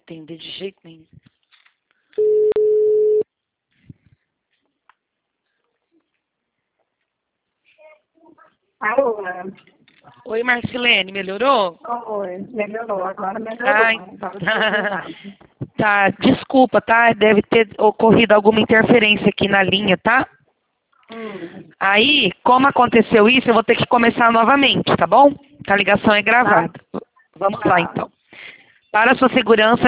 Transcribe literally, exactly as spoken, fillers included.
atender de jeito nenhum. Alô? Oi, Marcilene, melhorou? Oi, melhorou, agora melhorou. Ai, Tava tá. precisando. Tá, desculpa, tá? Deve ter ocorrido alguma interferência aqui na linha, tá? Hum, Aí, como aconteceu isso, eu vou ter que começar novamente, tá bom? Que a ligação é gravada. Vamos lá, tá. então. Para a sua segurança,